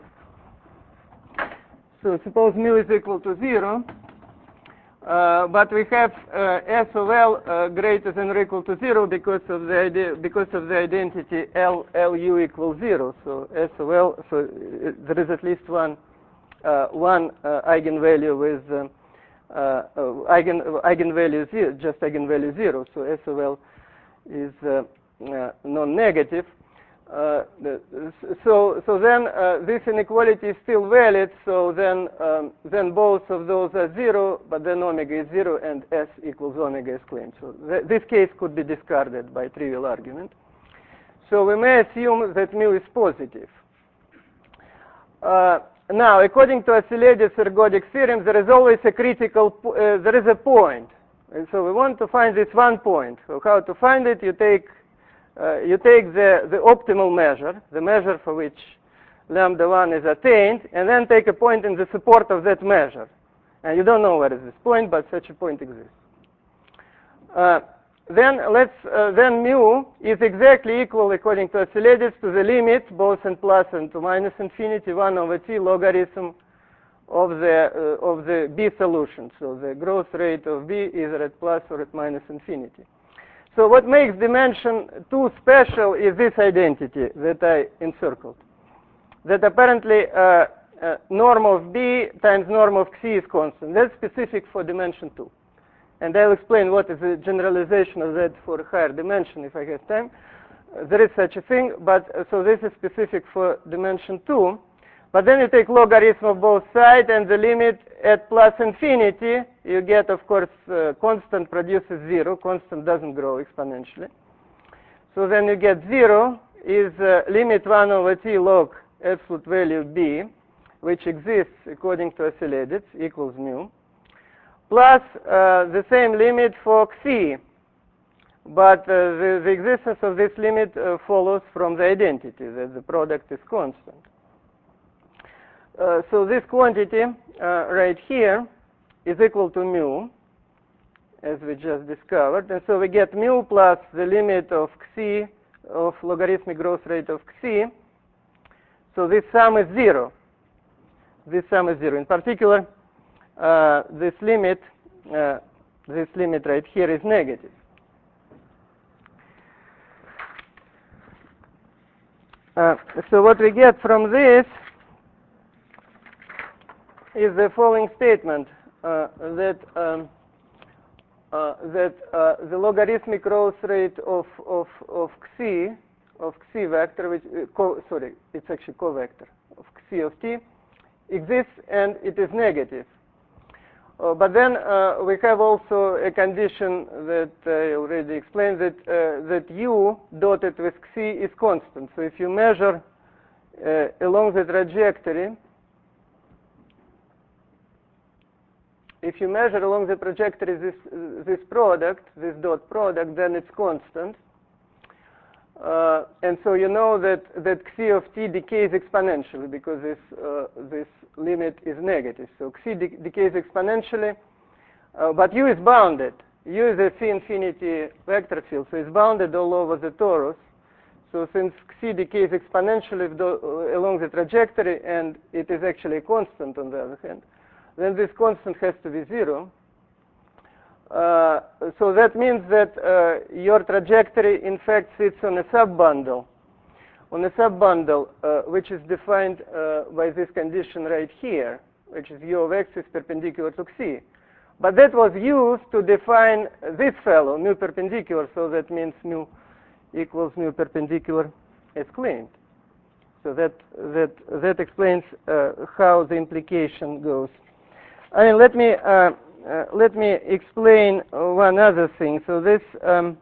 So suppose mu is equal to zero. Uh, but we have uh, S of L uh, greater than or equal to zero because of the idea, because of the identity L L U equals zero. So S of L, so uh, there is at least one uh, one uh, eigenvalue with uh, uh, eigen eigenvalue zero, just eigenvalue zero. So S of L is uh, uh, non-negative. Uh, the, so so then uh, this inequality is still valid. So then um, then both of those are zero, but then omega is zero and S equals omega is claimed. So th this case could be discarded by trivial argument. So we may assume that mu is positive. Uh, now, according to Oscillidis ergodic theorem, there is always a critical po uh, there is a point, and so we want to find this one point. So how to find it? You take Uh, you take the, the optimal measure, the measure for which lambda one is attained, and then take a point in the support of that measure. And you don't know where is this point, but such a point exists. Uh, then let's uh, then mu is exactly equal, according to Oscillidis, to the limit, both in plus and to minus infinity, one over t logarithm of the uh, of the B solution. So the growth rate of B either at plus or at minus infinity. So what makes dimension two special is this identity that I encircled. That apparently uh, uh, norm of B times norm of C is constant. That's specific for dimension two. And I'll explain what is the generalization of that for a higher dimension if I have time. Uh, there is such a thing, but uh, so this is specific for dimension two. But then you take logarithm of both sides, and the limit at plus infinity, you get, of course, uh, constant produces zero. Constant doesn't grow exponentially. So then you get zero is uh, limit one over t log absolute value b, which exists according to oscillated, equals mu, plus uh, the same limit for xi. But uh, the, the existence of this limit uh, follows from the identity, that the product is constant. Uh, so this quantity uh, right here is equal to mu, as we just discovered. And so we get mu plus the limit of xi, of logarithmic growth rate of xi. So this sum is zero. This sum is zero. In particular, uh, this limit, uh, this limit right here is negative. Uh, so what we get from this is the following statement, uh, that um, uh, that uh, the logarithmic growth rate of of of xi, of xi vector, which uh, co sorry, it's actually covector of xi of t, exists and it is negative. Uh, but then uh, we have also a condition that I already explained, that uh, that u dotted with xi is constant. So if you measure uh, along the trajectory, if you measure along the trajectory this this product, this dot product, then it's constant. Uh, and so you know that that xi of t decays exponentially because this uh, this limit is negative. So xi de decays exponentially, uh, but u is bounded. U is a C infinity vector field, so it's bounded all over the torus. So since xi decays exponentially along the trajectory, and it is actually a constant on the other hand, then this constant has to be zero. Uh, so that means that uh, your trajectory in fact sits on a subbundle, on a subbundle uh, which is defined uh, by this condition right here, which is u of x is perpendicular to xi. But that was used to define this fellow, mu perpendicular, so that means mu equals mu perpendicular as claimed. So that that that explains uh, how the implication goes. I mean, let me uh, uh, let me explain one other thing. So this um,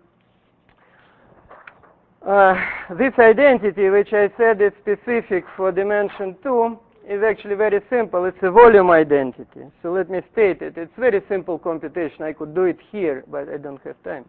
uh, this identity, which I said is specific for dimension two, is actually very simple. It's a volume identity. So let me state it. It's very simple computation. I could do it here, but I don't have time.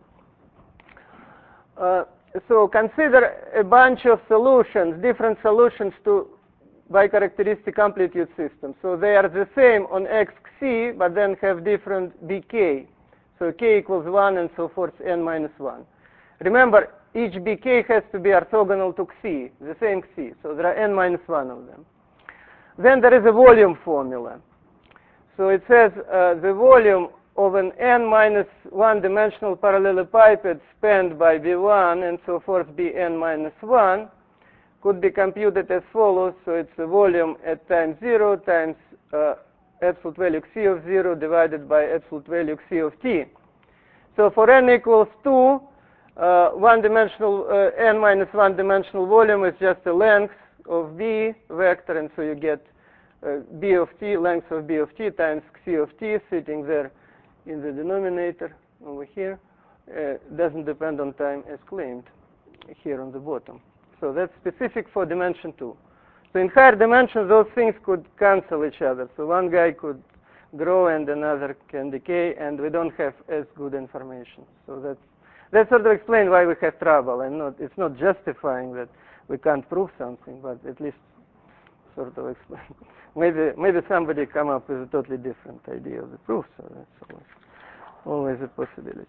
Uh, so consider a bunch of solutions, different solutions to bicharacteristic amplitude system. So they are the same on xc, but then have different bk. So k equals one and so forth, n minus one. Remember, each bk has to be orthogonal to xi, the same xi. So there are n minus one of them. Then there is a volume formula. So it says uh, the volume of an n minus one dimensional parallelepiped spanned by b one and so forth bn minus one could be computed as follows. So it's the volume at time zero times uh, absolute value xi of zero divided by absolute value xi of t. So for n equals two, uh, one dimensional uh, n minus one dimensional volume is just the length of b vector, and so you get uh, b of t, length of b of t times xi of t sitting there in the denominator over here. Uh, doesn't depend on time as claimed here on the bottom. So that's specific for dimension two. So in higher dimensions, those things could cancel each other. So one guy could grow and another can decay, and we don't have as good information. So that's that sort of explains why we have trouble. And not, it's not justifying that we can't prove something, but at least sort of explain. maybe maybe somebody come up with a totally different idea of the proof. So that's always, always a possibility.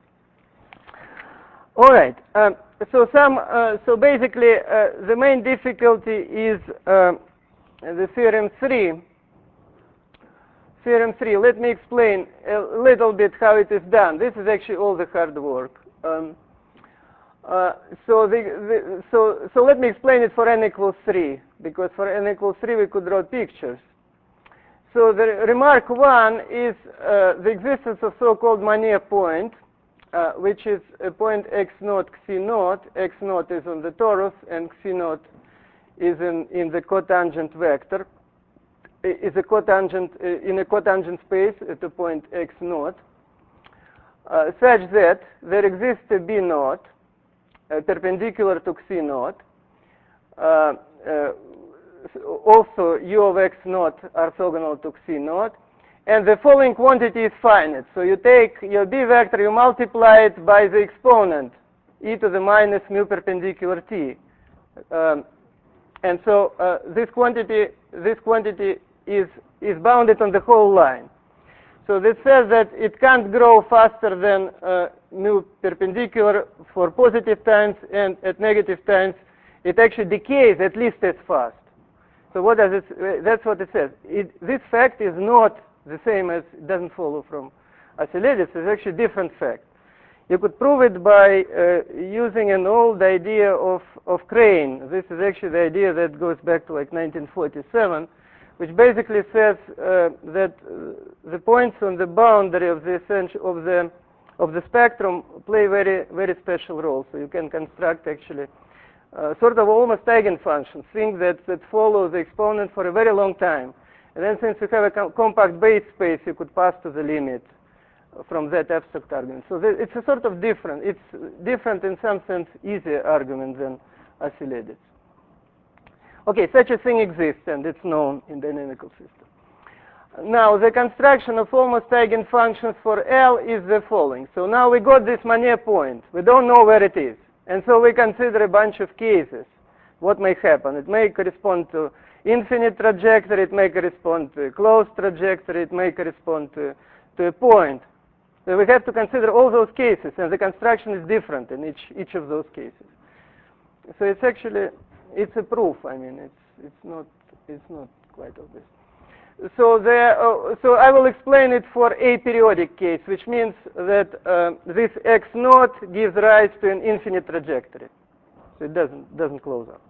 All right. Um, so some. Uh, so basically, uh, the main difficulty is uh, the theorem three. Theorem three. Let me explain a little bit how it is done. This is actually all the hard work. Um, Uh, so, the, the, so, so let me explain it for n equals three, because for n equals three we could draw pictures. So the remark one is uh, the existence of so-called Monnier point, uh, which is a point x naught, xi naught. X naught is on the torus, and xi naught is in, in the cotangent vector, is a cotangent, uh, in a cotangent space at a point x naught, uh, such that there exists a b naught, Uh, perpendicular to xi naught, uh, uh, also u of x naught orthogonal to xi naught, and the following quantity is finite. So you take your b vector, you multiply it by the exponent, e to the minus mu perpendicular t. Um, and so uh, this quantity, this quantity is, is bounded on the whole line. So this says that it can't grow faster than uh, mu perpendicular for positive times, and at negative times it actually decays at least as fast. So what does it, uh, that's what it says. It, this fact is not the same as, it doesn't follow from Archimedes, it's actually a different fact. You could prove it by uh, using an old idea of, of Crane. This is actually the idea that goes back to like nineteen forty-seven, which basically says uh, that uh, the points on the boundary of the essential of the of the spectrum play very very special role. So you can construct actually uh, sort of almost eigenfunctions, things that that follow the exponent for a very long time, and then since you have a com compact base space, you could pass to the limit from that abstract argument. So th it's a sort of different. It's different in some sense, easier argument than Archimedes. Okay, such a thing exists, and it's known in dynamical systems. Now, the construction of almost eigenfunctions for L is the following. So now we got this Monnier point. We don't know where it is. And so we consider a bunch of cases. What may happen? It may correspond to infinite trajectory. It may correspond to a closed trajectory. It may correspond to, to a point. So we have to consider all those cases, and the construction is different in each, each of those cases. So it's actually... It's a proof. I mean, it's it's not it's not quite obvious. So there. Uh, so I will explain it for a periodic case, which means that uh, this x naught gives rise to an infinite trajectory. So it doesn't doesn't close up.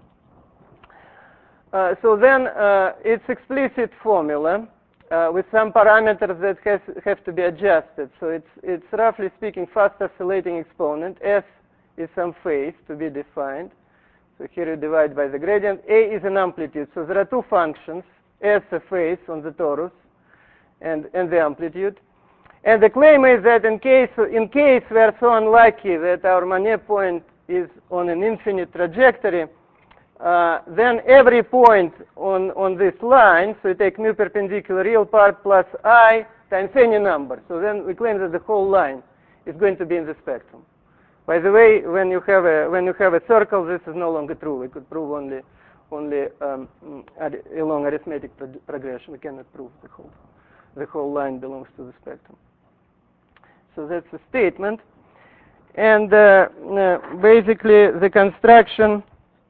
Uh, so then uh, it's explicit formula uh, with some parameters that has have to be adjusted. So it's it's roughly speaking fast oscillating exponent. S is some phase to be defined. So here you divide by the gradient. A is an amplitude. So there are two functions, S a phase on the torus, and, and the amplitude. And the claim is that in case, in case we are so unlucky that our Monnier point is on an infinite trajectory, uh, then every point on, on this line, so you take mu perpendicular real part plus I times any number. So then we claim that the whole line is going to be in the spectrum. By the way, when you have a when you have a circle, this is no longer true. We could prove only only um, along arithmetic pro progression. We cannot prove the whole the whole line belongs to the spectrum. So that's a statement, and uh, uh, basically the construction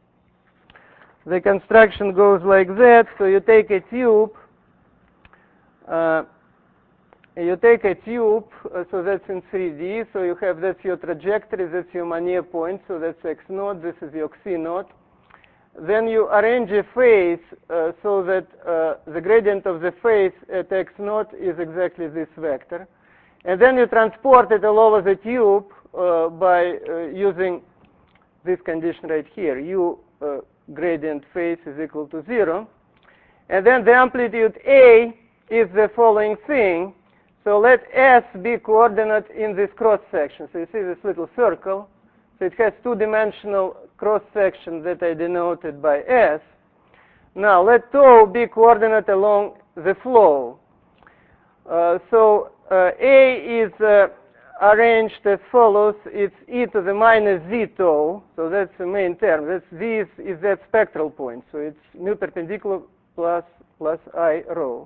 the construction goes like that. So you take a tube. Uh, You take a tube, uh, so that's in three D, so you have, that's your trajectory, that's your Monnier point, so that's x naught, this is your xi naught. Then you arrange a phase uh, so that uh, the gradient of the phase at x naught is exactly this vector. And then you transport it all over the tube uh, by uh, using this condition right here, u uh, gradient phase is equal to zero. And then the amplitude A is the following thing. So let S be coordinate in this cross section. So you see this little circle. So it has two-dimensional cross section that I denoted by S. Now let tau be coordinate along the flow. Uh, so uh, A is uh, arranged as follows. It's e to the minus z tau. So that's the main term. That's z is, is that spectral point. So it's mu perpendicular plus plus I rho.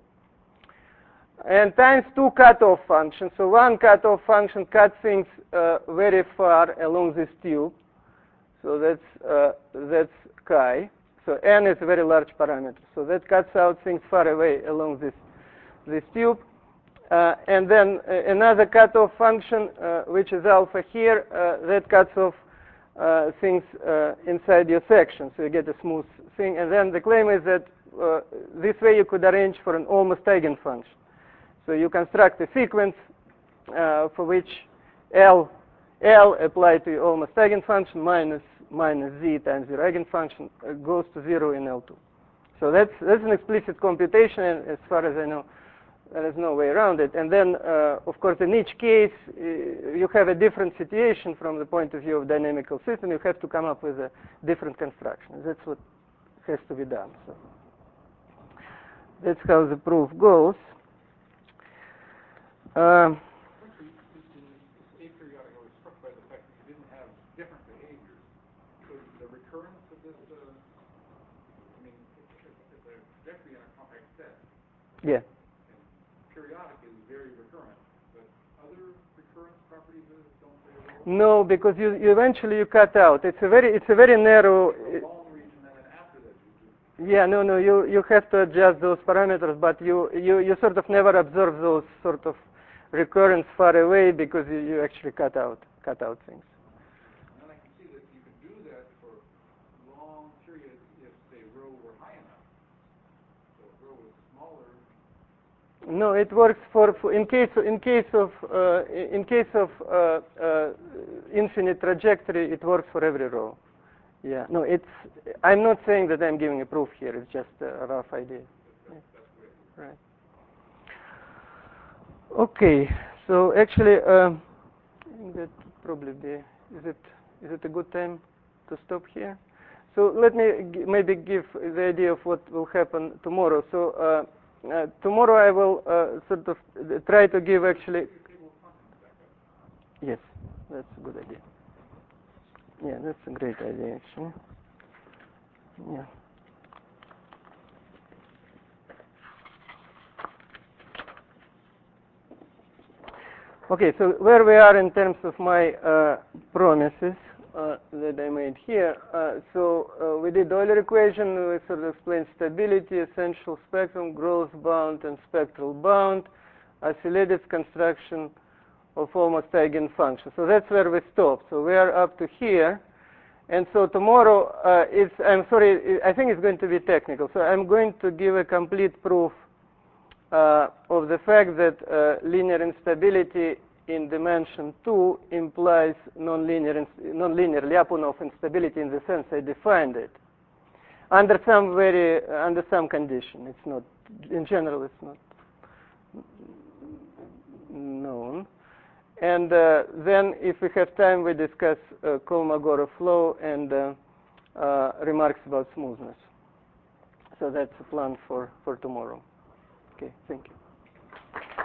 And times two cutoff functions. So one cutoff function cuts things uh, very far along this tube. So that's uh, that's chi. So n is a very large parameter. So that cuts out things far away along this this tube. Uh, and then uh, another cutoff function, uh, which is alpha here, uh, that cuts off uh, things uh, inside your section, so you get a smooth thing. And then the claim is that uh, this way you could arrange for an almost eigenfunction. So you construct a sequence uh, for which L, L applied to your almost eigenfunction minus minus z times your eigenfunction uh, goes to zero in L two. So that's that's an explicit computation, and as far as I know, there is no way around it. And then, uh, of course, in each case, uh, you have a different situation from the point of view of dynamical system. You have to come up with a different construction. That's what has to be done. So that's how the proof goes. Um, Aperiodic, I was struck by the fact that you didn't have different behaviors. So the recurrence of this, uh, I mean, it's, it's a trajectory in a compact set. yeah. Periodic is very recurrent, but other recurrence properties don't play a role? No, because you, you eventually you cut out. It's a very it's a very narrow. A long region, and then after that you do. Yeah, no, no. You you have to adjust those parameters, but you you, you sort of never observe those sort of recurrence far away because you, you actually cut out cut out things. And I can see that you can do that for long periods if, say, rho were high enough. So if rho was smaller. No, it works for, for in case in case of uh, in case of uh, uh, infinite trajectory. It works for every row. Yeah. No, it's. I'm not saying that I'm giving a proof here. It's just a rough idea. That's, that's great. Right. Okay. So actually, um, I think that would probably be. Is it is it a good time to stop here? So let me g maybe give the idea of what will happen tomorrow. So. Uh, Uh, tomorrow I will uh, sort of try to give actually. Yes, that's a good idea. Yeah, that's a great idea actually. Yeah. Okay, so where we are in terms of my uh, promises uh, that I made here. Uh, so uh, we did Euler equation. We sort of explained stability, essential spectrum, growth bound, and spectral bound, oscillative construction of almost eigenfunction. So that's where we stopped. So we are up to here. And so tomorrow, uh, it's, I'm sorry, I think it's going to be technical. So I'm going to give a complete proof uh, of the fact that uh, linear instability in dimension two implies nonlinear, nonlinear Lyapunov instability in the sense I defined it. Under some very, uh, under some condition. It's not, in general, it's not known. And uh, then, if we have time, we discuss uh, Kolmogorov law and uh, uh, remarks about smoothness. So that's the plan for, for tomorrow. Okay, thank you.